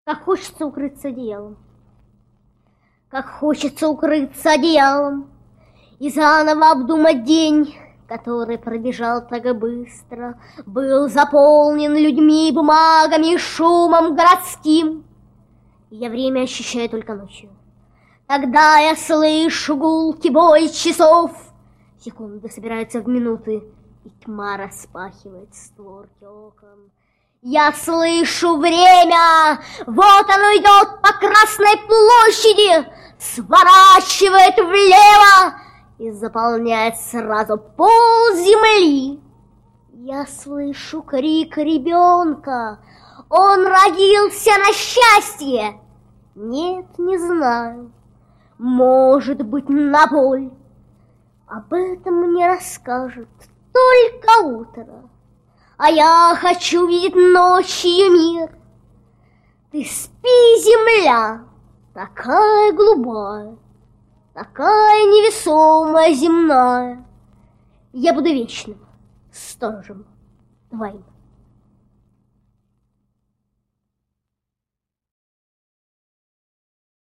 Как хочется укрыться одеялом. Как хочется укрыться одеялом и заново обдумать день, который пробежал так быстро, был заполнен людьми, бумагами и шумом городским. Я время ощущаю только ночью. Тогда я слышу гулкий бой часов. Секунды собираются в минуты, и тьма распахивает створки окон. Я слышу время, вот оно идет по Красной площади, сворачивает влево и заполняет сразу пол земли. Я слышу крик ребенка, он родился на счастье. Нет, не знаю, может быть, на боль. Об этом мне расскажет только утро. А я хочу видеть ночью мир. Ты спи, земля, такая голубая, такая невесомая земная. Я буду вечным сторожем твоим.